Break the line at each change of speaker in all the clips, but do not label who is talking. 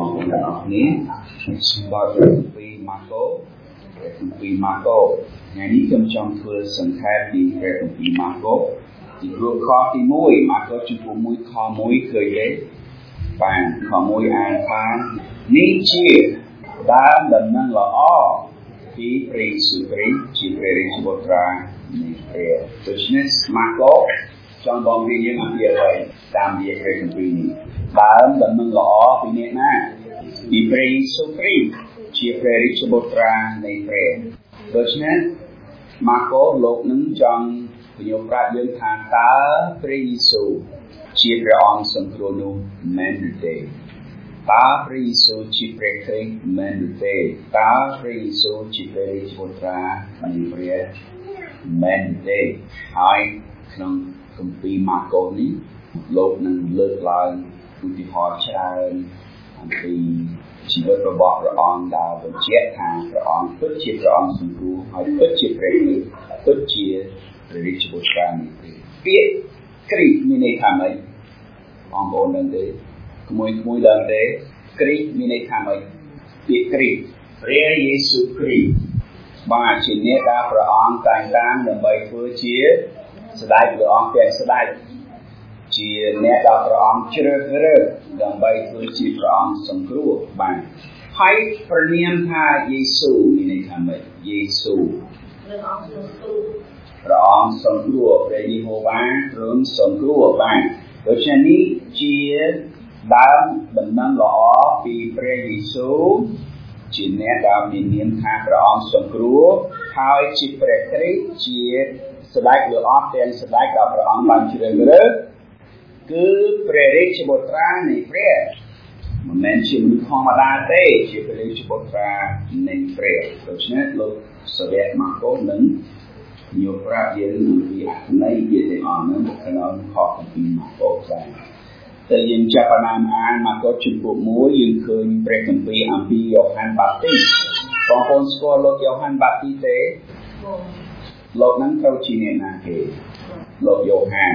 បងប្អូនទាំងអស់គ្នាបើពីម៉ាកូថ្ងៃនេះខ្ញុំចង់ធ្វើសង្ខេបពីព្រះគម្ពីរម៉ាកូពីព្រោះខទី1ម៉ាកូជំពូក1ខ1ឃើញទេបានខ1អានថានេះជាដើមដំណឹងល្អពីព្រះយេស៊ូវគ្រីស្ទជាព្រះរាជបុត្រានៃព្រះដូច្នេះម៉ាកូចង់បងរៀនយើងអំពីអ្វីតាមរយៈព្រះគម្ពីរនេះដើមដំណឹងល្អពីអ្នកណាពីព្រះយេស៊ូវគ្រីស្ទជាព្រះរាជបុត្រានៃព្រះដូច្នេះម៉ាកូលោកនឹងចង់ពន្យល់ប្រាប់យើងថាតើព្រះយេស៊ូវជាព្រះអង្គសង្គ្រោះនោះមែនឬទេតើព្រះយេស៊ូវជាព្រះគ្រីស្ទមែនឬទេតើព្រះយេស៊ូវជាព្រះរាជបុត្រានៃព្រះមែនឬទេហើយក្នុងគម្ពីរម៉ាកូនេះលោកនឹងលើកឡើងឧទាហរណ៍ច្រើនអំពីជីវិតរបស់ព្រះអង្គដែលបញ្ជាក់ថាព្រះអង្គពិតជាព្រះអង្គសង្គ្រោះហើយពិតជាព្រះគ្រីស្ទពិតជាព្រះរាជបុត្រានៃព្រះពាក្យគ្រីស្ទមានន័យថាម៉េចបងប្អូនដឹងទេក្មួយដឹងទេគ្រីស្ទមានន័យថាម៉េចពាក្យគ្រីស្ទព្រះយេស៊ូវគ្រីស្ទបាទជាអ្នកដែលព្រះអង្គតែងតាំងដើម្បីធ្វើជាស្ដេចព្រះអង្គទាំងស្ដេចជាអ្នកដែលព្រះអង្គជ្រើសរើសដើម្បីធ្វើជាព្រះអង្គសង្គ្រោះបានហើយព្រះនាមថាយេស៊ូវមានន័យថាម៉េចយេស៊ូវព្រះអង្គសង្គ្រោះព្រះយេហូវ៉ាទ្រង់សង្គ្រោះបានដូច្នេះនេះជាដើមដំណឹងល្អពីព្រះយេស៊ូវជាអ្នកដែលមាននាមថាព្រះអង្គសង្គ្រោះហើយជាព្រះគ្រីស្ទជាស្ដេចលើអស់ទាំងស្ដេចដែលព្រះអង្គបានជ្រើសរើសគឺព្រះរាជបុត្រានៃព្រះមិនមែនជាមនុស្សធម្មតាទេជាព្រះរាជបុត្រានៃព្រះដូច្នេះលោកសាវកម៉ាកូនឹងយកប្រាប់យើងអំពីអត្ថន័យជាទាំងអស់នោះក្នុងខគម្ពីរម៉ាកូដែរតែយើងចាប់ផ្ដើមអានម៉ាកូជំពូក1យើងឃើញព្រះគម្ពីរអំពីយ៉ូហានបាទីសបងប្អូនស្គាល់លោកយ៉ូហានបាទីសទេលោកនឹងត្រូវជាអ្នកណាគេលោកយ៉ូហាន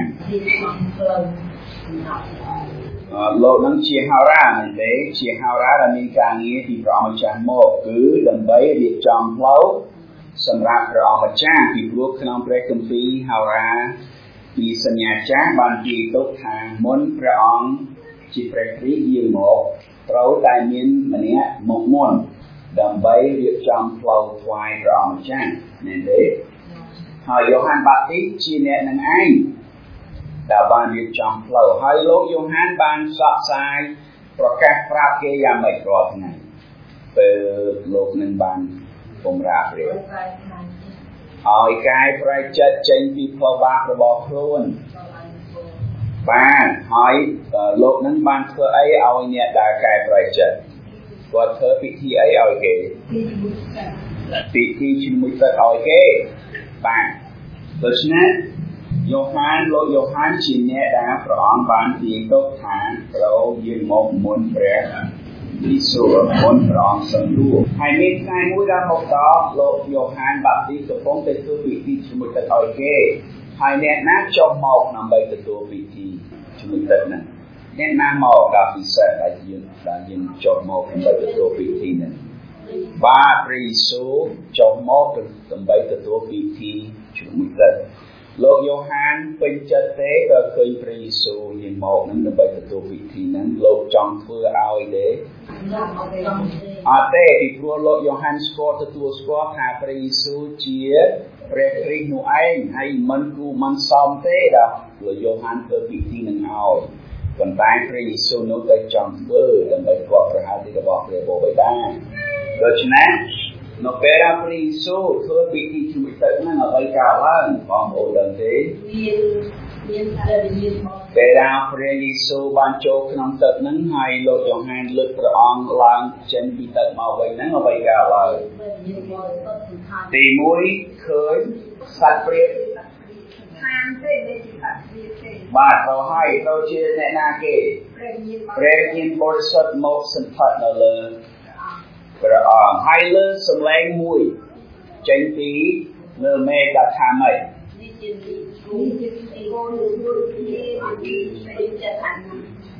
លោកនឹងជាហោរាមែនទេជាហោរាដែលមានការងារពីព្រះអង្គម្ចាស់មកគឺដើម្បីរៀបចំផ្លូវសម្រាប់ព្រះអង្គម្ចាស់ពីព្រោះក្នុងព្រះគម្ពីរហោរាពីសញ្ញាចាស់បាននិយាយទុកថាមុនព្រះអង្គជាព្រះគ្រីស្ទយាងមកត្រូវតែមានម្នាក់មកមុនដើម្បីរៀបចំផ្លូវថ្វាយព្រះអង្គម្ចាស់មែនទេហើយយ៉ូហានបាទីសជាអ្នកនឹងឯងដែលបានរៀបចំផ្លូវហើយលោកយ៉ូហានបានផ្សព្វផ្សាយប្រកាសប្រាប់គេយ៉ាងម៉េចរាល់ថ្ងៃពេលលោកនឹងបានបម្រើព្រះឲ្យកែប្រែចិត្តចេញពីផ្លូវបាបរបស់ខ្លួនបានហើយលោកនឹងបានធ្វើអីឲ្យអ្នកដែលកែប្រែចិត្តគាត់ធ្វើពិធីអីឲ្យគេពិធីជាមួយទឹកឲ្យគេបានដូច្នេះលោកយ៉ូហានជាអ្នកដែលព្រះអង្គបានទាញទុកថាត្រូវយាងមកមុនព្រះយេស៊ូវមុនព្រះអង្គសង្គ្រោះហើយមានថ្ងៃមួយដែលមកដល់លោកយ៉ូហានបាទីសកំពុងតែធ្វើពិធីជាមួយទឹកឲ្យគេហើយអ្នកណាចុះមកដើម្បីទទួលពិធីជាមួយទឹកហ្នឹងអ្នកណាមកដល់ពិសេសដែលយើងចុះមកដើម្បីទទួលពិធីហ្នឹងបាទព្រះយេស៊ូវចុះមកដើម្បីទទួលពិធីជាមួយទឹកលោកយ៉ូហានពេញចិត្តទេក៏ឃើញព្រះយេស៊ូវយាងមកនឹងដើម្បីទទួលពិធីហ្នឹងលោកចង់ធ្វើឲ្យទេអត់ទេពីព្រោះលោកយ៉ូហានទទួលស្គាល់ថាព្រះយេស៊ូវជាព្រះគ្រីស្ទនោះឯងហើយមិនគួរមិនសមទេដល់លោកយ៉ូហានធ្វើពិធីនឹងឲ្យប៉ុន្តែព្រះយេស៊ូវនោះតែចង់ធ្វើដើម្បីគាត់ប្រហារទីរបស់ព្រះបិតាដូច្នេះនៅពេលដែលព្រះយេស៊ូវធ្វើពិធីជាមួយទឹកហ្នឹងអ្វីកើតឡើងបងប្អូនដឹងទេមានពេលដែលព្រះយេស៊ូវបានចូលក្នុងទឹកហ្នឹងហើយលោកយ៉ូហានលើកព្រះអង្គឡើងចេញពីទឹកមកវិញហ្នឹងអ្វីកើតឡើងទី1ឃើញសត្វព្រាបខាងទេនៃសត្វព្រាបទេបាទទៅហើយទៅជាអ្នកណាគេព្រះញាណបរិសុទ្ធមកសន្ធិដ្ឋនៅលើព្រះអង្គហើយលើសម្លេងមួយចេញពីលើមេឃថាម៉េច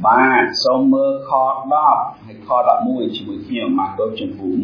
បាទសូមមើលខ10ហើយខ11ជាមួយខ្ញុំមកដល់ចំពោះ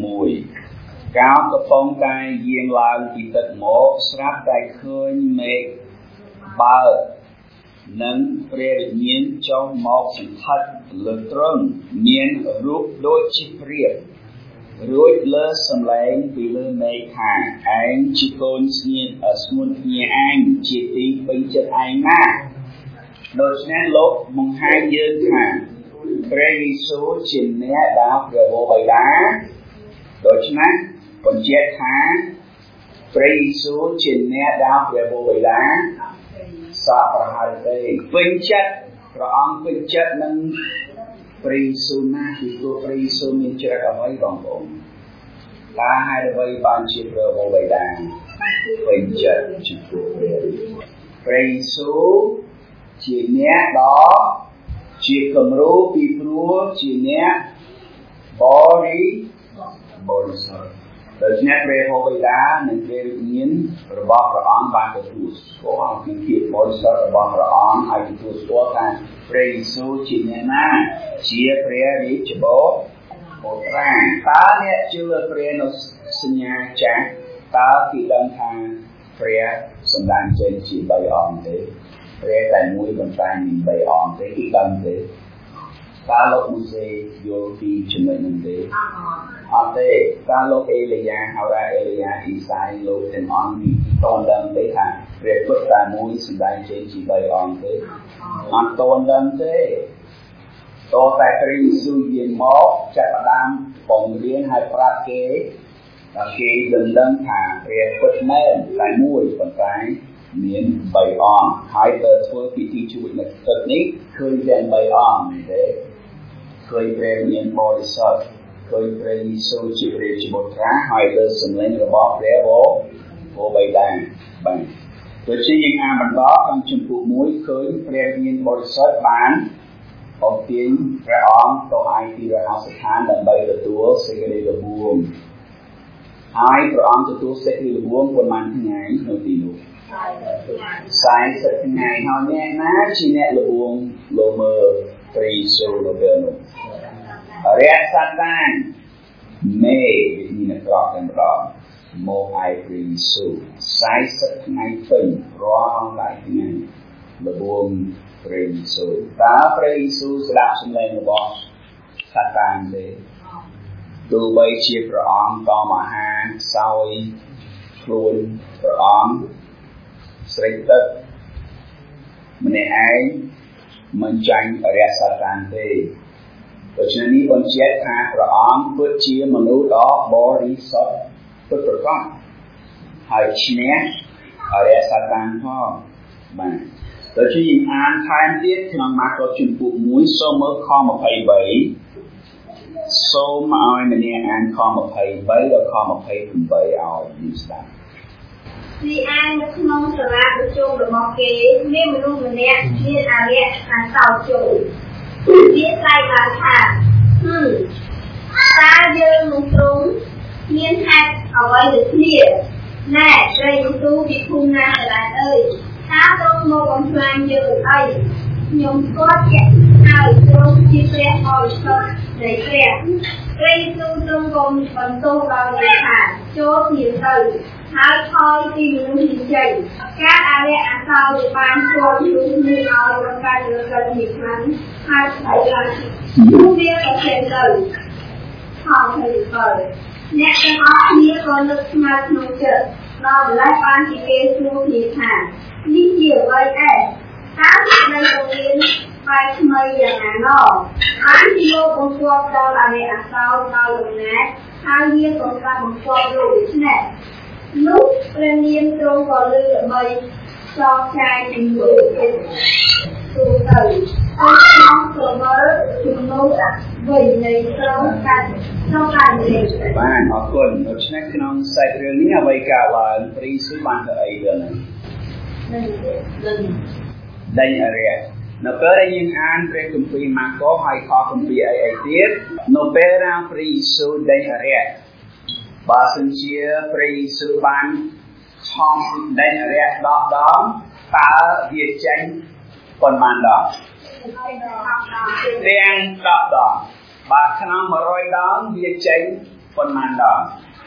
1កាលកំពុងតែយាងឡើងពីទឹកមកស្រាប់តែឃើញមេឃបើកនិងព្រះវិញ្ញាណចុះមកសន្ធិដ្ឋលើទ្រង់មានរូបដូចជាព្រាបរួចលើសំឡេងពីលើមេឃថាឯងជាកូនស្ងួនភ្ញាឯងជាទីពេញចិត្តឯងណាស់ដូច្នេះលោកបង្ហាញយើងថាព្រះយេស៊ូវជាអ្នកដែលព្រះវរបិតាដូច្នេះបញ្ជាក់ថាព្រះយេស៊ូវជាអ្នកដែលព្រះវរបិតាសាប្រហែលទេពេញចិត្តព្រះអង្គពេញចិត្តនឹងព្រះយេស៊ូវណាស់ពីព្រោះព្រះយេស៊ូវមានចិត្តអ្វីបងប្អូនតើហេតុអ្វីបានជាព្រះវរបិតាពេញចិត្តចំពោះព្រះយេស៊ូវជាអ្នកដ៏ជាគំរូពីព្រោះជាអ្នកបរិសុទ្ធដូច្នេះព្រះវរបិតានិងព្រះវិញ្ញាណរបស់ព្រះអង្គបានទទួលស្គាល់ពីភាពបរិសុទ្ធរបស់ព្រះអង្គហើយទទួលស្គាល់ថាព្រះយេស៊ូវជាអ្នកណាជាព្រះរាជបុត្រាតើអ្នកជឿព្រះនៅសញ្ញាចាស់តើគេដឹងថាព្រះសម្ដែងចេញជា3អង្គទេព្រះតែមួយប៉ុន្តែមាន3អង្គទេគេដឹងទេតើលោកមូសេយល់ពីចំណុចនោះទេអត់ទេតើលោកអេលីយ៉ាហៅថាអេលីយ៉ាអ៊ីសាយលោកទាំងអង្គពីតនដឹងទេថាព្រះពុទ្ធតែមួយសម្ដែងចេញជា3អង្គទេអត់តនដឹងទេតតែព្រះយេស៊ូវយាងមកចាប់ផ្ដើមបង្រៀនឲ្យប្រាប់គេដល់គេដឹងថាព្រះពុទ្ធមែនតែមួយប៉ុន្តែមាន3អង្គហើយទៅធ្វើពិធីជួយនៅទឹកនេះឃើញទាំង3អង្គទេឃើញព្រះវិញ្ញាណបរិសុទ្ធឃើញព្រះយេស៊ូវជាព្រះជាបុត្រាហើយលើសំឡេងរបស់ព្រះវរបិតាបាទដូច្នេះយើងអានបន្តក្នុងជំពូក1ឃើញព្រះវិញ្ញាណបរិសុទ្ធបានអំពាវព្រះអង្គទៅឯទីរហស្សដ្ឋានដើម្បីទទួលសេចក្តីល្បួងហើយព្រះអង្គទទួលសេចក្តីល្បួងប៉ុន្មានថ្ងៃនៅទីនោះ40ថ្ងៃហើយអ្នកណាជាអ្នកល្បួងលោមើព្រះយេស៊ូវនៅពេលនោះរាជសាតានមេវិញ្ញាណក្រក់តែម្ដងមកឯព្រះយេស៊ូវ40ថ្ងៃពេញរាល់ថ្ងៃល្បួងព្រះយេស៊ូវតើព្រះយេស៊ូវស្ដាប់សំឡេងរបស់សាតានទេទោះបីជាព្រះអង្គតមអាហារខ្សោយខ្លួនព្រះអង្គស្រេកទឹកម្នាក់ឯងមិនចាញ់រាជសាតានទេដូច្នេះនេះបញ្ជាក់ថាព្រះអង្គពិតជាមនុស្សដ៏បរិសុទ្ធពិតប្រាកដហើយឈ្នះរាជសាតានផងបាទដូច្នេះយើងអានថែមទៀតក្នុងម៉ាកុសជំពូក1សូមមើលខ23សូមឲ្យម្នាក់អានខ23ដល់ខ28ឲ្យយើងស្ដាប់
ទីឯងនៅក្នុងសាលាប្រជុំរបស់គេមានមនុស្សម្នាក់មានអារក្សខាងសោតចូលវាស្ដីឡើងថាតើយើងនឹងទ្រង់មានហេតុអ្វីដូចគ្នាណែព្រះយេស៊ូវពីភូមិណាកន្លែងអើយតើទ្រង់មកបំផ្លាញយើងអីខ្ញុំស្គាល់ជាក់ហើយទ្រង់ជាព្រះបរិសុទ្ធនៃព្រះយេស៊ូវទ្រង់ក៏បន្ទោសដល់យើងថាចូលគ្នាទៅហើយថយពីមនុស្សនេះចេញការអារក្សអាសោយបានជាប់មនុស្សនេះឲ្យប្រកាសលើកនេះខ្លាំងហើយស្ដីឡើងវាក៏ចេញទៅផងទៅអ្នកទាំងអស់គ្នាក៏នឹកស្មារតីក្នុងចិត្តដល់ម្ល៉េះបានជាគេសួរគ្នាថានេះជាអ្វីឯងតើសេចក្តីបង្រៀនបែបថ្មីយ៉ាងណាណោះបានជាលោកបង្គាប់ដល់អារក្សអាសោយដល់ដំណាក់ហើយវាក៏ស្ដាប់បង្គាប់លោកដូច្នេះនោះព្រះនាមទ្រង់ក៏លើដើម្បីចោទចាយជាមួយទូទៅអស់ក្នុងក្រមើលជំនុំវិញនៃទ្រង់កាត់ក្នុងការនិយាយ
បានអរគុណដូច្នេះក្នុងសាច់រឿងនេះអ្វីកើតឡើងព្រះយេស៊ូវបានធ្វើអីវិញដេញអរិយនៅពេលដែលយើងអានព្រះគម្ពីរម៉ាកុសហើយខគម្ពីរអីទៀតនៅពេលដែលព្រះយេស៊ូវដេញអរិយបើសិនជាព្រះយេស៊ូវបានឆោមដេញអរិយ10ដងតើវាចេញប៉ុន្មានដងទាំង10ដងបើក្នុង100ដងវាចេញប៉ុន្មានដង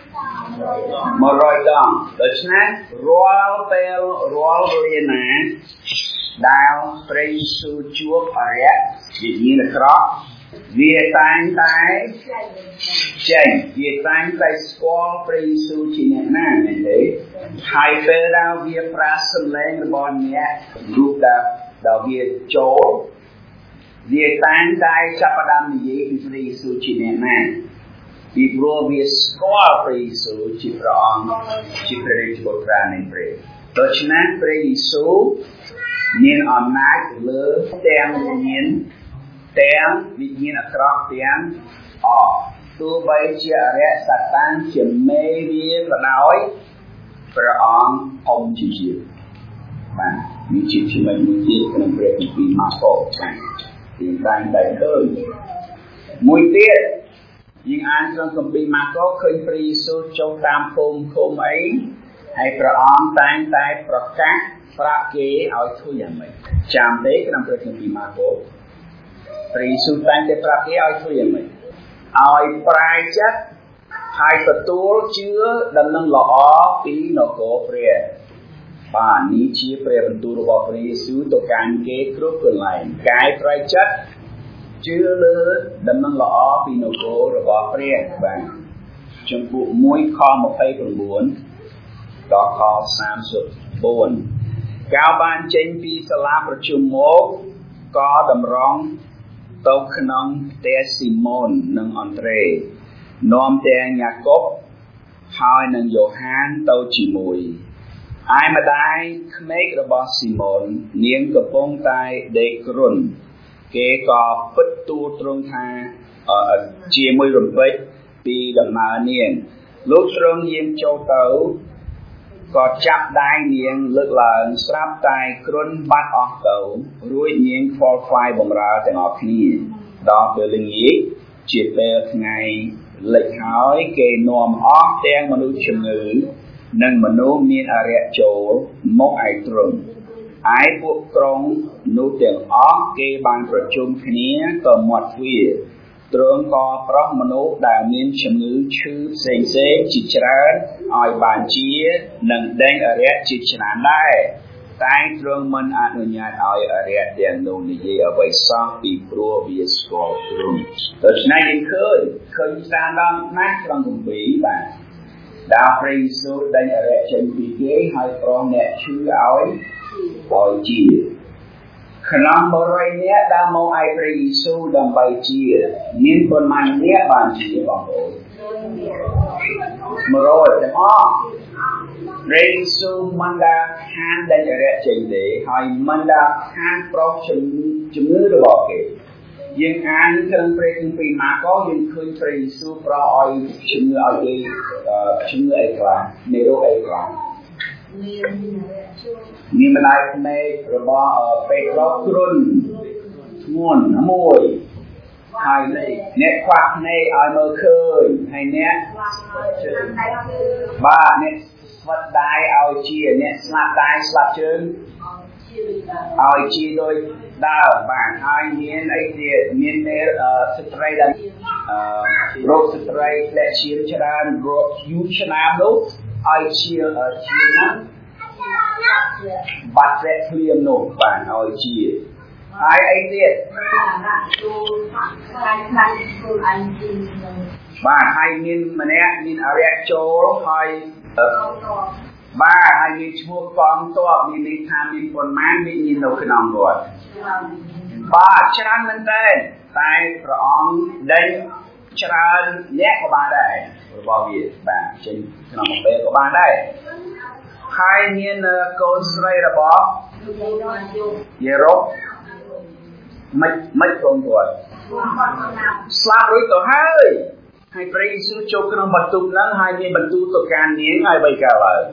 100ដងដូច្នេះរាល់ពេលរាល់វេលាណាដែលព្រះយេស៊ូវជួបអរិយវិញ្ញាណអាក្រក់វាតែងតែចេញវាតែងតែស្គាល់ព្រះយេស៊ូវជាអ្នកណាមែនទេហើយពេលដែលវាប្រាសម្លេងរបស់អ្នករូបដែលវាចូលវាតែងតែចាប់ផ្ដើមនិយាយពីព្រះយេស៊ូវជាអ្នកណាពីព្រោះវាស្គាល់ព្រះយេស៊ូវជាព្រះអង្គជាព្រះរាជបុត្រានៃព្រះដូច្នេះព្រះយេស៊ូវមានអំណាចលើទាំងវិញ្ញាណអាក្រក់ទាំងអស់ទោះបីជាអរិយសាតានជាមេវាក៏ដោយព្រះអង្គអុំជាជាបាទមានជាជាមួយមួយទៀតក្នុងព្រះគម្ពីរម៉ាកុសបាទទីតែងតែឃើញមួយទៀតយើងអានក្នុងគម្ពីរម៉ាកុសឃើញព្រះយេស៊ូវចូលតាមភូមិឃុំអីហើយព្រះអង្គតែងតែប្រកាសប្រាប់គេឲ្យធ្វើយ៉ាងម៉េចចាំទេក្នុងព្រះគម្ពីរម៉ាកុសព្រះយេស៊ូវតែងតែប្រាប់គេឲ្យធ្វើយ៉ាងម៉េចឲ្យប្រែចិត្តហើយទទួលជឿដំណឹងល្អពីនគរព្រះបាទនេះជាព្រះបន្ទូលរបស់ព្រះយេស៊ូវទៅកាន់គេគ្រប់កន្លែងកាយប្រែចិត្តជឿលើដំណឹងល្អពីនគររបស់ព្រះបាទចំពោះ1ខ29ដល់ខ34កាលបានចេញពីសាលាប្រជុំមកក៏តម្រង់ទៅក្នុងផ្ទះស៊ីម៉ូននិងអង់ដ្រេនាំទាំងយ៉ាកុបហើយនិងយ៉ូហានទៅជាមួយឯម្ដាយក្មេករបស់ស៊ីម៉ូននាងកំពុងតែដេកគ្រុនគេក៏ពិតទូលទ្រង់ថាជាមួយរំពេចពីដំណើរនាងលោកទ្រង់យាងចូលទៅក៏ចាប់ដៃនាងលើកឡើងស្រាប់តែគ្រុនបាត់អស់ទៅរួចនាងខ្វល់ខ្វាយបម្រើទាំងអស់គ្នាដល់ពេលល្ងាចជាពេលថ្ងៃលិចហើយគេនាំអស់ទាំងមនុស្សជំងឺនិងមនុស្សមានអរិយចូលមកឯទ្រង់ឯពួកក្រុងនោះទាំងអស់គេបានប្រជុំគ្នាទៅមាត់ទ្វារទ្រង់ក៏ប្រោះមនុស្សដែលមានជំងឺឈឺផ្សេងៗជាច្រើនឲ្យបានជានិងដេញអរិយជាច្រើនដែរតែទ្រង់មិនអនុញ្ញាតឲ្យអរិយទាំងនោះនិយាយអ្វីសោះពីព្រោះវាស្គាល់ទ្រង់ដូច្នេះយើងឃើញច្រើនដងណាស់ក្នុងគម្ពីរបាទដែលព្រះយេស៊ូវដេញអរិយចេញពីគេហើយប្រោះអ្នកឈឺឲ្យជាក្នុង100នាក់ដែលមកឯព្រះយេស៊ូវដើម្បីជាមានប៉ុន្មាននាក់បានជាបងប្អូន100ទាំងអស់ព្រះយេស៊ូវមិនដែលខានដេញអរិយចេញទេហើយមិនដែលខានប្រោសជំងឺរបស់គេយើងអានក្នុងព្រះគម្ពីរម៉ាកុសយើងឃើញព្រះយេស៊ូវប្រោសឲ្យជំងឺឲ្យគេជំងឺអីខ្លះមេរោគអីខ្លះមានម្ដាយក្មេករបស់ពេត្រុសគ្រុនធ្ងន់មួយហើយអ្នកខ្វះភ្នែកឲ្យមើលឃើញហើយអ្នកបាទអ្នកស្វិតដៃឲ្យជាអ្នកស្លាប់ដៃស្លាប់ជើងឲ្យជាដូចដើមបាទហើយមានអីទៀតមានស្ត្រីដែលរោគស្ត្រីធ្លាក់ឈាមច្រើនរោគយូរឆ្នាំនោះឲ្យជាណាបាត់តែភ្លាមនោះបានឲ្យជាហើយអីទៀតបាទហើយមានម្នាក់មានអរិយចូលហើយបាទហើយមានឈ្មោះកងទ័ពមានន័យថាមានប៉ុន្មានមាននៅក្នុងគាត់បាទច្រើនមែនតើតែព្រះអង្គដេញច្រើនអ្នកក៏បានដែររបស់វាបាទចេញក្នុងអំពេលក៏បានដែរហើយមានកូនស្រីរបស់យេរ៉ូមិនកូនគាត់ស្លាប់រួចទៅហើយព្រះយេស៊ូវចូលក្នុងបន្ទប់ហ្នឹងហើយមានបន្ទូលទៅកាន់នាងហើយបីកើតឡើង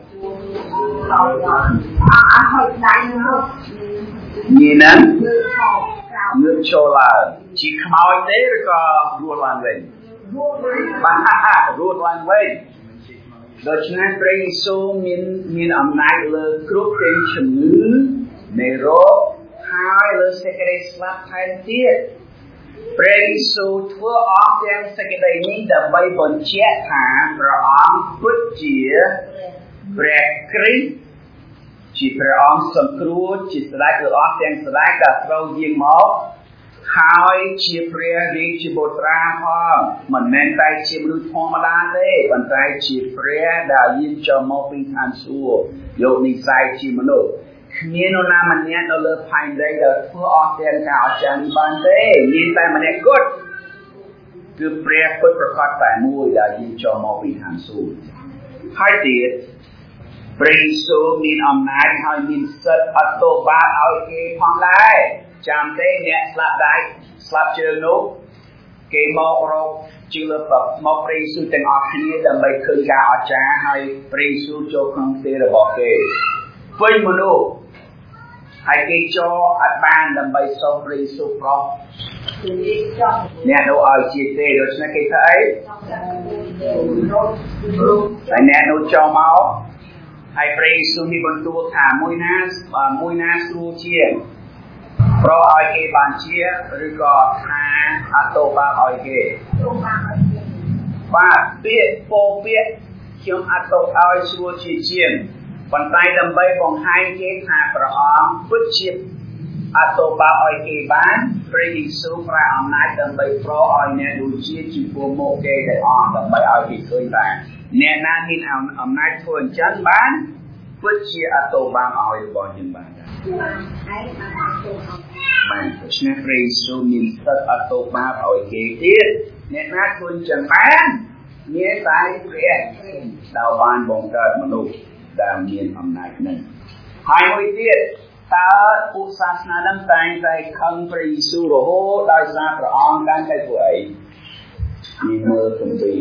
នាងហ្នឹងងើបចូលឡើងជាខ្មោចទេឬក៏រស់ឡើងវិញបាទរស់ឡើងវិញដូច្នេះព្រះយេស៊ូវមានអំណាចលើគ្រប់ទាំងជំងឺមេរោគហហើយលើសេចក្តីស្លាប់ថែមទៀតព្រះយេស៊ូវធ្វើអស់ទាំងសេចក្តីនេះដើម្បីបញ្ជាក់ថាព្រះអង្គពិតជាព្រះគ្រីស្ទជាព្រះអង្គសង្គ្រោះជាស្ដេចឬអស់ទាំងស្ដេចដែលត្រូវយាងមកហើយជាព្រះរាជបុត្រាផងមិនមែនតែជាមនុស្សធម្មតាទេប៉ុន្តែជាព្រះដែលយាងចូលមកពីឋានសួគ៌យកនិស្ស័យជាមនុស្សគ្មាននរណាម្នាក់នៅលើផែនដីដែលធ្វើអស់ទាំងការអស្ចារ្យនេះបានទេមានតែម្នាក់គត់គឺព្រះពុទ្ធប្រកបតែមួយដែលយាងចូលមកពីឋានសួគ៌ហើយទៀតព្រះយេស៊ូវមានអំណាចហើយមានសិទ្ធិអត់ទោសបាបឲ្យគេផងដែរចាំទេអ្នកស្លាប់ដៃស្លាប់ជើងនោះគេមករកជឿមកព្រះយេស៊ូវទាំងអស់គ្នាដើម្បីឃើញការអស្ចារ្យហើយព្រះយេស៊ូវចូលក្នុងផ្ទះរបស់គេវិញមនុស្សហើយគេចូលអត់បានដើម្បីសូមព្រះយេស៊ូវប្រោសអ្នកនោះឲ្យជាទេដូច្នេះគេធ្វើអីហើយអ្នកនោះចូលមកហើយព្រះយេស៊ូវមានបន្ទូលថាមួយណាស្រួលជាងប្រោសឲ្យគេបានជាឬក៏ថាអត់ទោសបាបឲ្យគេបាទពាក្យពោពាក្យខ្ញុំអត់ទោសឲ្យស្រួលជាងប៉ុន្តែដើម្បីបង្ហាញគេថាព្រះអង្គពិតជាអត់ទោសបាបឲ្យគេបានព្រះយេស៊ូវប្រើអំណាចដើម្បីប្រោសឲ្យអ្នកដូចជាចំពោះមុខគេទាំងអស់ដើម្បីឲ្យគេឃើញថាអ្នកណាមានអំណាចធ្វើអញ្ចឹងបានពិតជាអត់ទោសបាបឲ្យរបស់យើងបានបានដូច្នេះព្រះយេស៊ូវមានសិទ្ធិអត់ទោសបាបឲ្យគេទៀតអ្នកណាធ្វើអញ្ចឹងបានមានតែព្រះដែលបានបង្កើតមនុស្សដែលមានអំណាចនឹងហើយមួយទៀតតើពុទ្ធសាសនានឹងតែងតែខឹងព្រះយេស៊ូវរហូតដោយសារព្រះអង្គបានតែធ្វើអីមានមើលទំពី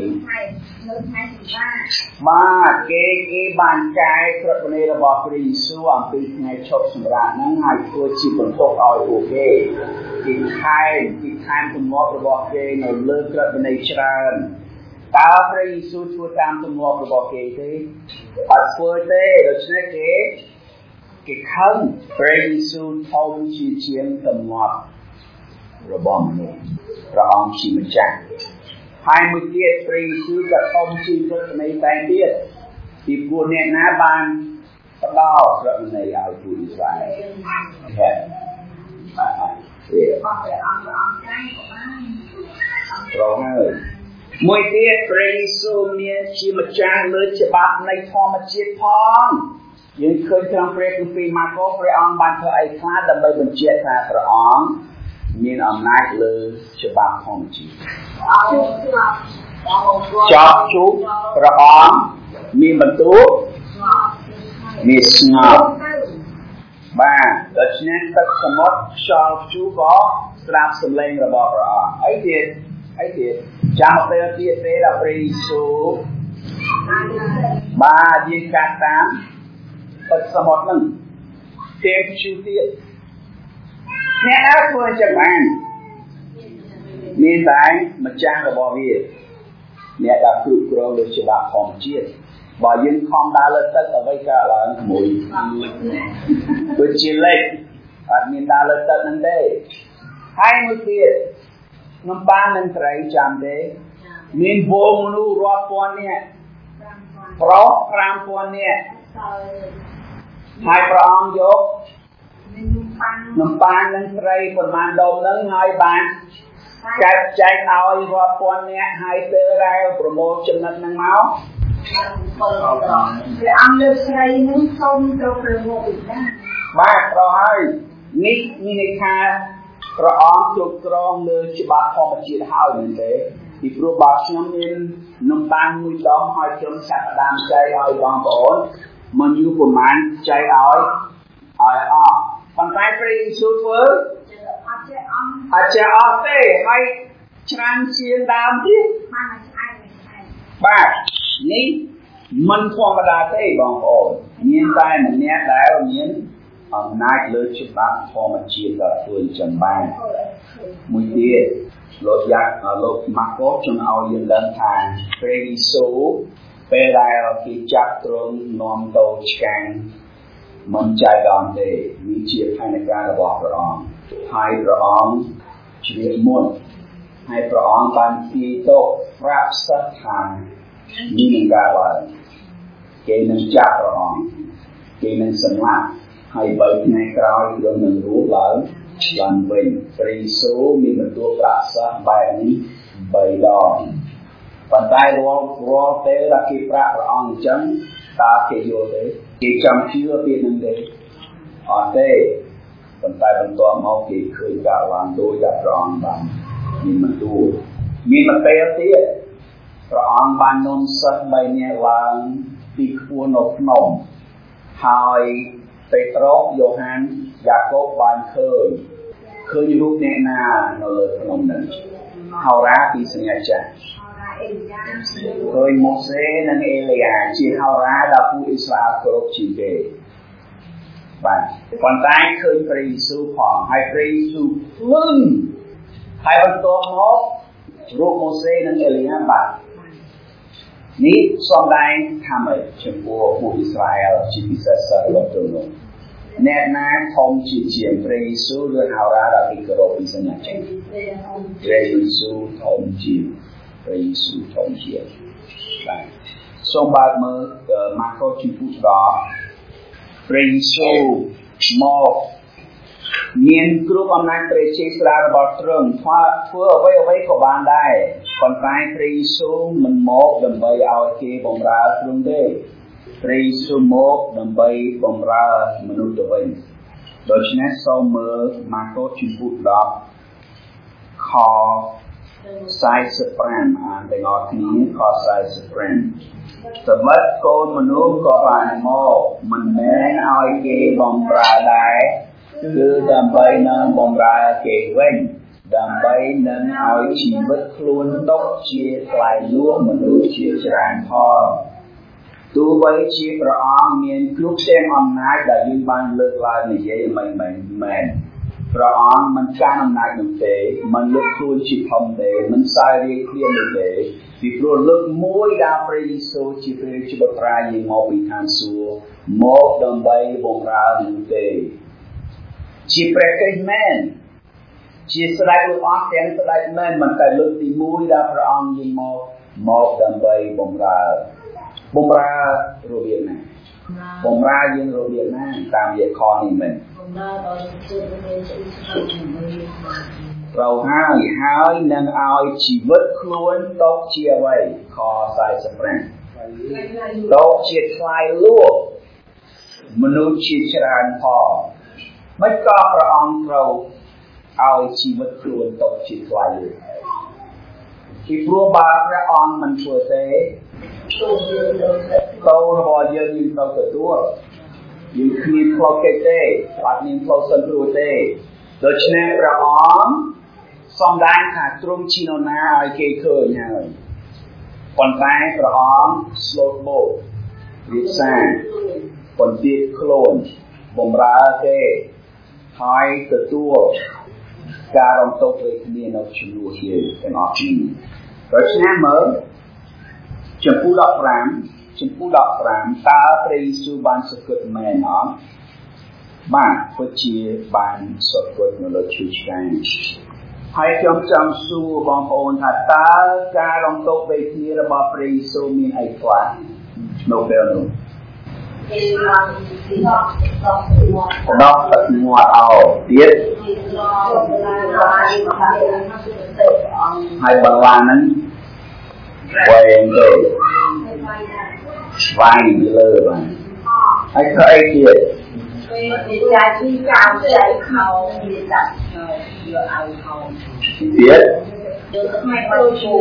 បាទគេបានកែក្រឹតវិន័យរបស់ព្រះយេស៊ូវអំពីថ្ងៃឈប់សម្រាកហ្នឹងហើយធ្វើជាបន្ទុកឲ្យពួកគេថែមទម្លាប់របស់គេនៅលើក្រឹតវិន័យច្រើនតើព្រះយេស៊ូវធ្វើតាមទម្លាប់របស់គេទេអត់ធ្វើទេដូច្នេះគេខឹងព្រះយេស៊ូវធំជាទម្លាប់របស់មនុស្សព្រះអង្គជាម្ចាស់ហើយមួយទៀតព្រះយេស៊ូវក៏ធំជាក្រឹតវិន័យតែទៀតពីពួកអ្នកណាបានផ្ដល់ក្រឹតវិន័យឲ្យពួកអ៊ីស្រាអែលត្រង់ហើយមួយទៀតព្រះយេស៊ូវមានជាម្ចាស់លើច្បាប់នៃធម្មជាតិផងយើងឃើញក្នុងព្រះគម្ពីរម៉ាកុសព្រះអង្គបានធ្វើអីខ្លះដើម្បីបញ្ជាក់ថាព្រះអង្គមានអំណាចលើច្បាប់ធម្មជាតិចប់ជុំព្រះអង្គមានបន្ទូលមានស្ងប់បាទដូច្នេះទឹកសមុទ្រខ្យល់ព្យុះក៏ស្ដាប់សំឡេងរបស់ព្រះអង្គអីទៀតចាំពេលទៀតទេដល់ព្រះយេស៊ូវបាទយើងកាត់តាមទឹកសមុទ្រហ្នឹងទេព្យុះទៀតអ្នកណាធ្វើអញ្ចឹងបានមានតែម្ចាស់របស់វាអ្នកដែលគ្រប់គ្រងលើច្បាប់ធម្មជាតិបើយើងខំដើរលើទឹកអ្វីកើតឡើងមួយដូចជាលេខអត់មានដើរលើទឹកហ្នឹងទេហើយមួយទៀតនំប៉ានឹងត្រីចាំទេមានវងមនុស្សរាប់ពាន់នាក់ប្រុស 5,000 នាក់ហើយព្រះអង្គយកនំប៉ានឹងត្រីប្រមាណដុំហ្នឹងហើយបានកាត់ចែកឲ្យរាប់ពាន់នាក់ហើយទៅដែលប្រមូលចំណិតហ្នឹងមកព្រះអង្គលើស្រីនឹងសូមទៅប្រមូលវិញណាបាទប្រហើយនេះមានន័យថាព្រះអង្គគ្រប់គ្រងលើច្បាប់ធម្មជាតិហើយមែនទេពីព្រោះបើខ្ញុំមាននំប៉ាមួយដុំហើយខ្ញុំចាប់ផ្ដើមចែកឲ្យបងប្អូនមិនយូរប្រហែលចែកឲ្យអស់ប៉ុន្តែព្រះយេស៊ូវធ្វើអត់ចេះអស់ទេហើយច្រើនជាងដើមទៀតបាទនេះមិនធម្មតាទេបងប្អូនមានតែម្នាក់ដែលមានអំណាចលើច្បាប់ធម្មជាតិដែលធ្វើអញ្ចឹងបានមួយទៀតលោកម៉ាកុសចង់ឲ្យយើងដឹងថាព្រះយេស៊ូវពេលដែលគេចាប់ទ្រង់នាំទៅឆ្កាងមិនចៃដន្យទេវាជាផែនការរបស់ព្រះអង្គហើយព្រះអង្គជ្រាបមុនហើយព្រះអង្គបានទាយទុកប្រាប់សិទ្ធថានេះនឹងកើតឡើងគេនឹងចាប់ព្រះអង្គគេនឹងសម្លាប់ហើយ3ថ្ងៃក្រោយទ្រង់នឹងរស់ឡើងវិញព្រះយេស៊ូវមានបន្ទូលប្រាប់សិស្សបែបនេះ3ដងប៉ុន្តែរាល់ពេលដែលគេប្រាប់ព្រះអង្គអញ្ចឹងតើគេយល់ទេគេចង់ជឿពាក្យនឹងទេអត់ទេប៉ុន្តែបន្ទាប់មកគេឃើញកើតឡើងដោយដែលព្រះអង្គបានមានបន្ទូលមានមកពេលទៀតព្រះអង្គបាននាំសិស្ស3នាក់ឡើងពីខ្ពស់នៅភ្នំហើយពេត្រុសយ៉ូហានយ៉ាកុបបានឃើញរូបអ្នកណានៅលើភ្នំហ្នឹងហោរាពីសញ្ញាចាស់ឃើញម៉ូសេនិងអេលីយ៉ាជាហោរាដែលពួកអ៊ីស្រាអែលគោរពជាងគេបាទប៉ុន្តែឃើញព្រះយេស៊ូវផងហើយព្រះយេស៊ូវភ្លឹងហើយបន្ទាប់មករូបម៉ូសេនិងអេលីយ៉ាបាទនេះសំដែងថាម៉េចចំពោះពួកអ៊ីស្រាអែលជាពិសេសសិស្សរបស់ទ្រង់នោះអ្នកណាធំជាជាងព្រះយេស៊ូវឬហោរាដែលគេគោរពពីសញ្ញាចាស់ព្រះយេស៊ូវធំជាងព្រះយេស៊ូវធំជាងបាទសូមបើកមើលម៉ាកុសជំពូក10ព្រះយេស៊ូវមកមានគ្រប់អំណាចព្រះជាស្លារបស់ទ្រង់ធ្វើអ្វីក៏បានដែរប៉ុន្តែព្រះយេស៊ូវមិនមកដើម្បីឲ្យគេបម្រើទ្រង់ទេព្រះយេស៊ូវមកដើម្បីបម្រើមនុស្សទៅវិញដូច្នេះសូមមើលម៉ាកុសជំពូក10ខ45អានទាំងអស់គ្នាខ45សម្បត្តិកូនមនុស្សក៏បានមកមិនមែនឲ្យគេបម្រើដែរគឺដើម្បីនឹងបម្រើគេវិញដើម្បីនឹងឲ្យជីវិតខ្លួនទុកជាថ្លៃលួចមនុស្សជាច្រើនផងទោះបីជាព្រះអង្គមានគ្រប់ទាំងអំណាចដែលយើងបានលើកឡើងនិយាយមិនមែនព្រះអង្គមិនកាន់អំណាចនោះទេមិនលើកខ្លួនជាធំទេមិនសើរាយគ្រានោះទេពីព្រោះលើកមួយដែលព្រះយេស៊ូវជាព្រះជាបុត្រាយាងមកពីឋានសួគ៌មកដើម្បីបម្រើនោះទេជាព្រះគ្រីស្ទមែនជាស្ដេចលោកអស់ទាំងស្ដេចមែនមិនតែលើកទី1ដែលព្រះអង្គយាងមកដើម្បីបម្រើរបៀបណាបម្រើយើងរបៀបណាតាមរយៈខនេះមែនត្រូវហើយនឹងឲ្យជីវិតខ្លួនទុកជាអ្វីខ45ទុកជាថ្លៃលួចមនុស្សជាច្រើនផងមិនក៏ព្រះអង្គត្រូវឲ្យជីវិតខ្លួនទុកជាថ្លៃលួចពីព្រោះបើព្រះអង្គមិនធ្វើទេតោរបស់យើងត្រូវទទួលយើងគ្មានផ្លូវកិច្ចទេអត់មានផ្លូវសន្គ្រោះទេដូច្នេះព្រះអង្គសំដែងថាទ្រង់ជានរណាឲ្យគេឃើញហើយប៉ុន្តែព្រះអង្គស្លូតបូករៀបសារបន្ទាបខ្លួនបម្រើគេហើយទទួលការរំទុកវេទនានៅជំនួសយើងទាំងអស់គ្នាដូច្នេះមើលចំពោះ15តើព្រះយេស៊ូវបានសគត់មែនអត់បាទពិតជាបានសគត់នៅលើឈឺឆ្កាងហើយខ្ញុំចង់សួរបងប្អូនថាតើការរំទុកវេទនារបស់ព្រះយេស៊ូវមានអីខ្លះនៅពេលនោះដោះទឹកមាត់ឲ្យទៀតហើយបន្លាហ្នឹងវែងទៅវាយលើបាទហើយធ្វើអីទៀតចាជីចៅទៅឲ្យខោវាដាក់យកឲ្យខោទៀតយកទឹកម៉ែទៅជូ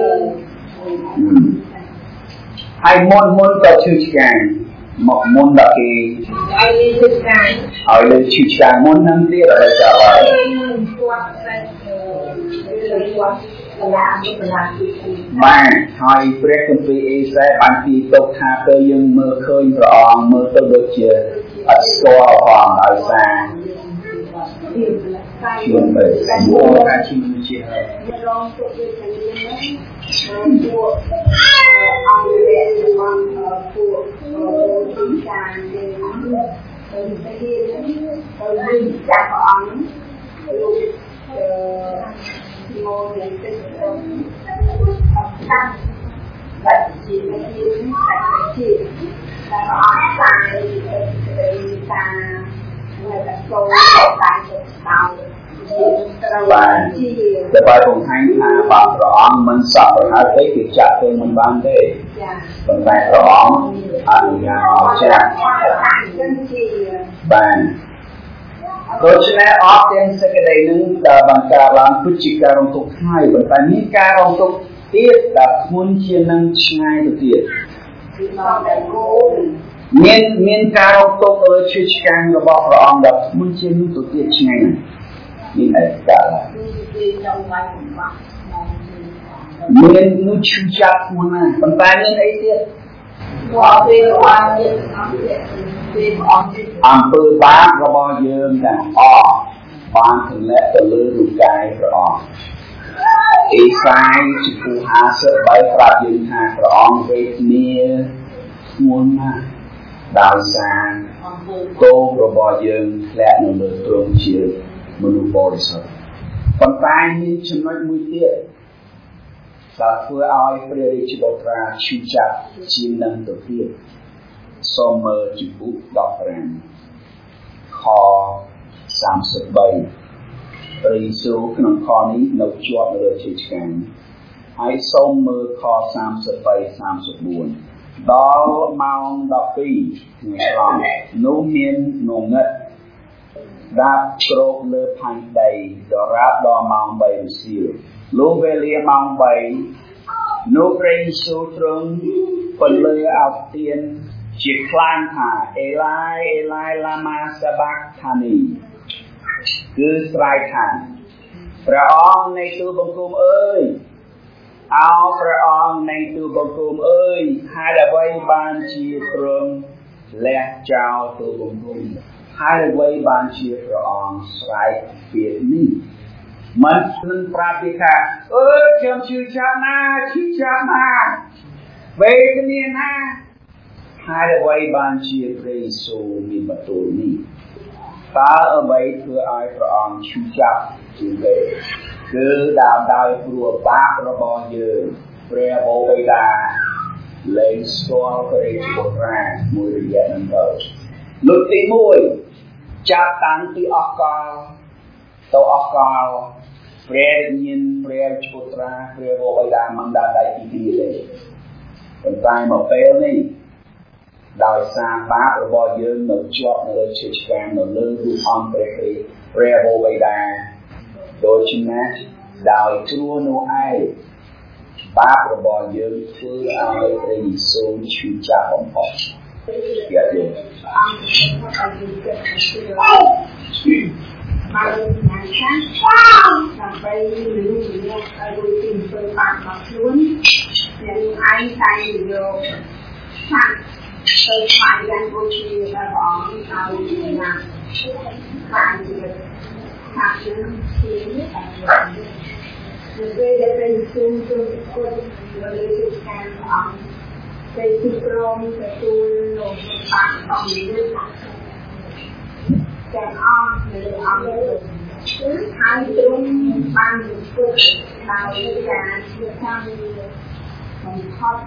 ហើយមុនក៏ឈឺឆ្កាងមកមុនដល់គេឲ្យឈឺឆ្កាងឲ្យលើឈឺឆ្កាងមុនហ្នឹងទៀតឲ្យចាប់ហើយបាទហើយព្រះគម្ពីរអេសាយបានពីទុកថាទៅយើងមើលឃើញព្រះអង្គមើលទៅដូចជាអត់ស្គាល់ផងដោយសារជួនទៅមកថាជាមនុស្សជារងទុកដូចគ្នាហ្នឹងពួកអង្គរៈរបស់ពួកទីចានទេแต่ไปผมให้ทางบางร้องมันสับหาได้กิจจัดเป็นมันบ้านได้บางแต่ร้องอนุญาตจากบ้านโดยเฉพาะออกเต็มสักใดนึงแต่บางการังพุจิการงตุกให้บางแต่นี้การงตุกเตี้ยแต่มุนเชียนังช่ายตุเตี้ยมีนการงตุกเลยช่วยกันระบบร้องแบบมุนเชียนังตุเตี้ยช่ายนี่ไอ้การมีนนุชูจักมุนนะบางแต่นี้ไอ้เตี้ยอำเภอบางระบเยิมแต่อ้อบางถึงและตะลือดูใจพระองค์เอไซจิปูหาเสบายปราบยินหาพระองค์เวทเนียมุนมาดาวซานโตระบเยิมและนเลือตรงเชื่อมนุษย์บริสุทธิ์ปัญหานี้ฉันไม่มุ่งเตี้ยแต่เพื่อเอาเปรียบจิตตราชูจักจีนนังตัวเตี้ยสมจิบุดอกแรงคอ30 ใบปริสุขนมคอนี้นกจวบเลยเฉยกันให้สมคอ30 ใบ34ดอลมองดอกปีในกลางนุ่มเมียนนงเงดดาบโกรกเลือพันใบดอรับดอมองใบสิลลูเวลีมองใบนุปริสุตรงปนเลยเอาเตียนจิตคลานหาเอไลลามาสบักธานีคือสลายฐานพระองค์ในตัวบังคุมเอ้ยเอาพระองค์ในตัวบังคุมเอ้ยให้ได้ไว้บานชีตรงและเจ้าตัวบังคุมให้ได้ไว้บานชีพระองค์สลายเปียนี้มันเป็นปราบิกาเจ้าชื่อชานาเวทเนียนาให้ได้ไว้บานชีพระเยซูมีประตูนี้ตาเอาไว้เพื่อให้พระองค์ชูจับจึงเลยคือดาวครัวปากระบอเยืนเปรียบโอเบดาเลยสโตลกระดิบกระมือเรียนนั่นเองลุดตีมุยจับตังตีออกกาลตัวออกกาลเปรียยินเปรียจุตราเปรียโอเบดามันดาได้ที่ดีเลยเป็นตายมาเปลนี่ดาวซาบาระบอเยืนหนุจวบเลยเชื่อกันหนุเลื่อนดูอัมเปรียโอเบดาโดยเฉพาะดาวครัวโนไอบาประบอเยอะเพื่อเอาไปส่งชูจ่าของพ่อเดี๋ยวดูมาเลยนะฉันทำไปรู้เนี่ยไอ้ดูสิ่งตัวปากมาลุ้นอย่างไอ้ใจอยู่ฉันเคยผ่านยันบุชีกระบอกเอาอย่างนั้นผ่านเลยthe way that they seem to put the latest hands on they keep growing the tool of the back on the can on the hai trung ban phước nào là được tham from top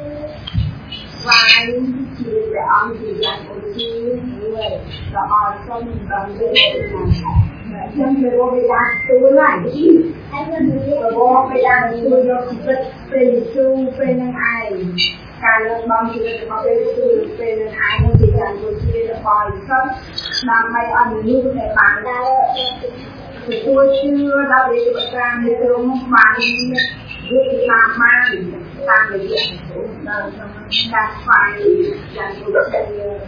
vai chỉ để on thì là một chi người và họ không bằng cái chân người vô bị đá tôi lại đi rồi vô bị đá tôi nóเป็นสู้เป็นaiการลงบอลที่จะมาเป็นสู้เป็นaiมันจะการตัวที่จะปล่อยซ้ำนำไปอันนี้ในปากได้ตัวชื่อเราเรียกว่าการในตรงมานี้เรื่องตามมาตามเลยเราการไฟการตัวเป็น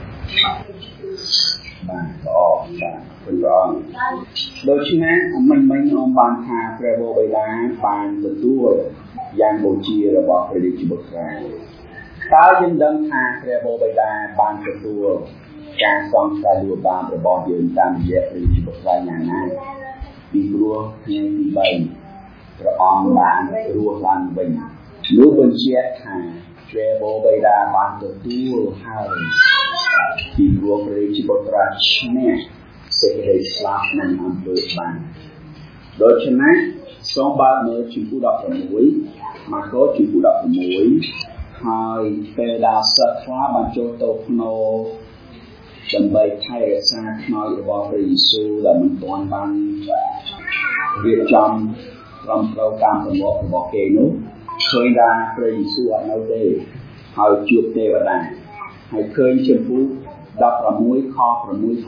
บ้านก็ออกบ้านเป็นร้อนโดยเฉพาะมันเอาบานหาเปรโบไปล้างบานตัวยางโบจีระบอกไปดิจิบุกแรงตายังดังหาเปรโบไปล้างบานตัวการส่องสายดูบานระบอกยืนตามเยอะดิจิบุกแรงอย่างนั้นปีรัวเพียงปีใบกระอองบานรัวบานใบรู้บนเชียร์หาเปรโบไปล้างบานตัวหายពីព្រោះព្រះរាជបុត្រាឈ្នះសេចក្តីស្លាប់និងអំពើបាបដូច្នេះសូមបើកមើលជំពូក16ម៉ាកុសជំពូក16ហើយពេលដែលសិស្សខ្លះបានចូលទៅក្នុងដើម្បីថែរក្សាខ្មោចរបស់ព្រះយេស៊ូវដែលមិនទាន់បានរៀបចំត្រឹមត្រូវតាមទម្លាប់របស់គេនោះឃើញថាព្រះយេស៊ូវអត់នៅទេហើយជួបទេវតាហើយឃើញជំពូក16ខ6ខ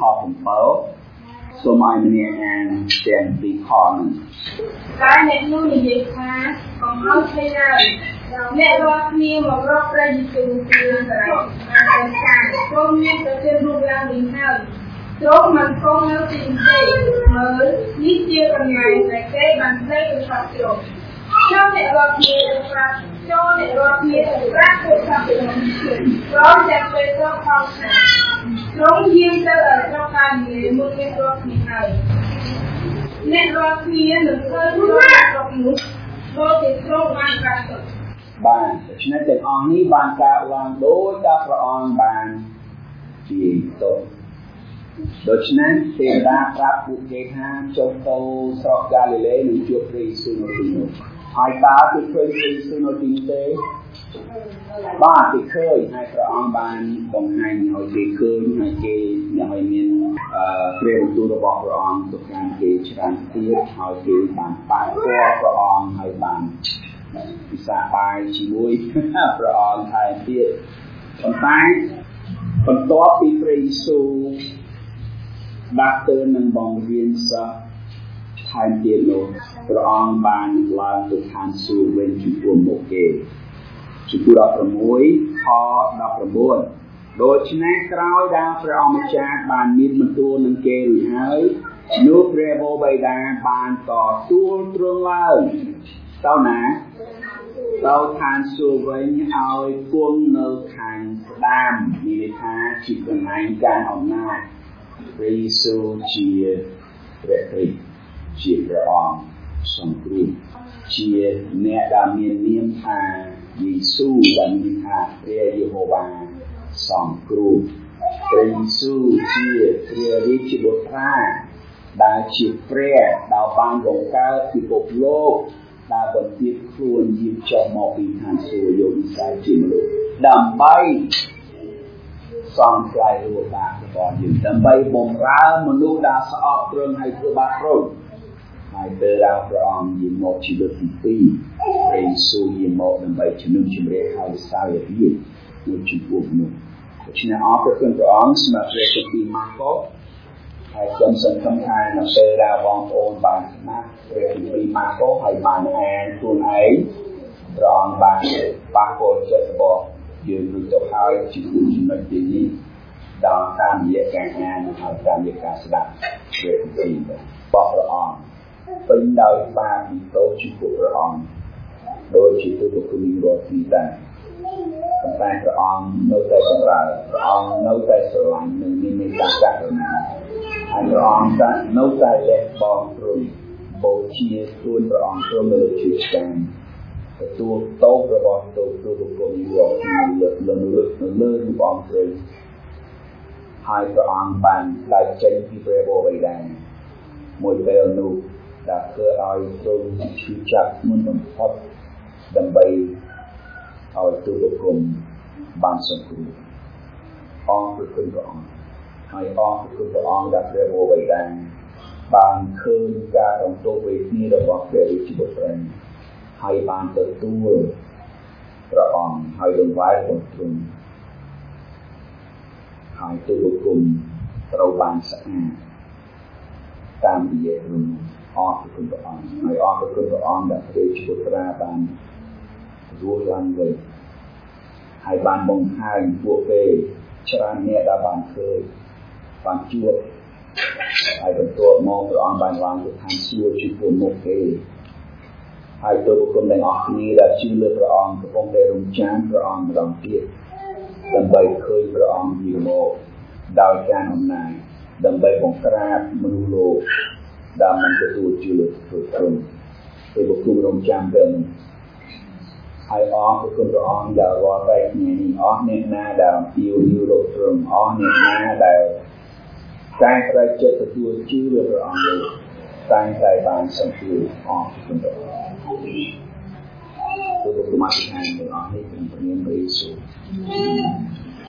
7សូមឲ្យម្នាក់អានទាំងពីរខនេះ
តែអ្នកនោះនិយាយថាកុំឲ្យភ័យឡើយអ្នករាល់គ្នាមករកព្រះយេស៊ូវពីលើកន្លែងអាចារ្យទ្រង់មានប្រទានរូបឡើងនេះហើយទ្រង់មិនគង់នៅទីនេះទេមើលនេះជាកន្លែងដែលគេបានផ្លេចទៅស្បទ្រង់ចូលអ្នករាល់គ្នាទៅប្រាប់ពួកសាភិជនព្រមទាំងពេលទ្រង់ផងថាទ្រង់យាងទៅឲ្យស្រុកកានាមុនអ្នករាល់គ្នាហើយអ្នករាល់គ្នានឹងឃើញទ្រង់ស្រុកនោះក៏ជាទ្រង់បានប្រាប់ទៅ
បាទដូច្នេះទាំងអស់នេះបានកើតឡើងដោយដែលព្រះអង្គបានជាទៅដូច្នេះទេវតាប្រាប់ពួកគេថាចូលទៅស្រុកកាលីលេនឹងជួបព្រះយេស៊ូវនៅទីនោះហើយតើគេឃើញព្រះយេស៊ូវនៅទីនោះទេបាទគេឃើញហើយព្រះអង្គបានបង្ហាញឲ្យគេឃើញហើយគេឲ្យមានព្រះបន្ទូលរបស់ព្រះអង្គទៅកាន់គេច្រើនទៀតហើយគេបានប៉ះពាល់ព្រះអង្គហើយបានពិសាបាយជាមួយព្រះអង្គថែមទៀតប៉ុន្តែបន្ទាប់ពីព្រះយេស៊ូវដាក់ទៅនឹងបង្រៀនសិស្សថែមទៀតនោះព្រះអង្គបានឡើងទៅឋានសួគ៌វិញចំពោះមុខគេជំពូក16ខ19ដូច្នេះក្រោយដែលព្រះអង្គម្ចាស់បានមានបន្ទូលនឹងគេរួចហើយនោះព្រះបិតាបានទទួលទ្រង់ឡើងទៅណាទៅឋានសួគ៌វិញឲ្យគង់នៅខាងស្ដាមមានន័យថាជាកន្លែងការអំណាចព្រះយេស៊ូវជាព្រះគ្រីស្ទជាព្រះអង្គសង្គ្រោះជាអ្នកដែលមាននាមថាយេស៊ូវដែលមានថាព្រះយេហូវ៉ាសង្គ្រោះព្រះយេស៊ូវជាព្រះរាជបុត្រាដែលជាព្រះដែលបានបង្កើតពិភពលោកដែលបន្ទាបខ្លួនយាងចុះមកពីឋានសួគ៌យកវិស័យជាមនុស្សដើម្បីសង្គ្រោះលោកបានរបស់យើងដើម្បីបម្រើមនុស្សដែលស្អប់ទ្រង់ឲ្យធ្វើបាបព្រមហើយពេលដែលព្រះអង្គយាងមកជាលើកទី2ព្រះយេស៊ូវយាងមកដើម្បីជំនុំជម្រះឲ្យសាយរាជនៅចំពោះមនុស្សដូច្នេះអរគុណព្រះអង្គសម្រាប់ព្រះគម្ពីរម៉ាកុសហើយសូមសង្ឃឹមថានៅពេលដែលបងប្អូនបានស្ដាប់ព្រះគម្ពីរម៉ាកុសហើយបានអានខ្លួនឯងព្រះអង្គបានប៉ះពាល់ចិត្តរបស់យើងរួចទៅហើយជាចំណុចទីនេះដល់តាមរយៈការអានហើយតាមរយៈការស្ដាប់ព្រះគម្ពីររបស់ព្រះអង្គពេញដោយបាបពីទោសចំពោះព្រះអង្គដោយជាទូទៅគុណរាល់ទីដែរប៉ុន្តែព្រះអង្គនៅតែសម្រាប់ព្រះអង្គនៅតែស្រឡាញ់និងមានមេត្តាករុណាហើយព្រះអង្គនៅតែលះបង់ទ្រង់បូជាខ្លួនព្រះអង្គទ្រង់នៅលើឈើឆ្កាងទទួលទោសរបស់ទោសទូទៅគុណរាល់ទីលើរូបអង្គទ្រង់ហើយព្រះអង្គបានដើរចេញពីព្រះបរិយាមួយពេលនោះដែលធ្វើឲ្យទ្រង់ឈឺចាប់មុនបំផុតដើម្បីឲ្យទូបង្គំបានសង្គ្រោះអរគុណព្រះអង្គហើយអរគុណព្រះអង្គដែលព្រះបរិយាបានឃើញការរំទោសវេទនារបស់ព្រះរាជបុត្រាហើយបានទទួលព្រះអង្គហើយដង្វាយរបស់ទ្រង់ហើយទូបង្គំត្រូវបានស្អាតតាមរយៈទ្រង់អរគុណព្រះអង្គហើយអរគុណព្រះអង្គដែលព្រះជាបុត្រាបានរស់ឡើងវិញហើយបានបង្ហាញពួកគេច្រើនអ្នកដែលបានឃើញបានជួបហើយបន្ទាប់មកព្រះអង្គបានឡើងទៅឋានសួគ៌ចំពោះមុខគេហើយទូបង្គំទាំងអស់គ្នាដែលជឿលើព្រះអង្គកំពុងតែរំចាំព្រះអង្គម្ដងទៀតដើម្បីឃើញព្រះអង្គយាងមកដោយការអំណាចដើម្បីបង្ក្រាបមនុស្សលោកដែលមិនទទួលជឿលើទ្រង់ពេលបុគ្គលរំចាំពេលនោះហើយអរគុណព្រះអង្គដែលរាល់ពេលនេះអស់អ្នកណាដែលអំពាវនាវរកត្រឹមអស់អ្នកណាដែលតែត្រូវចិត្តទទួលជឿលើព្រះអង្គនោះតែងតែបានសង្គ្រោះអស់គុណព្រះអង្គទូលគុំអធិដ្ឋានទាំងអស់នេះក្នុងព្រះនាមព្រះយេស៊ូវ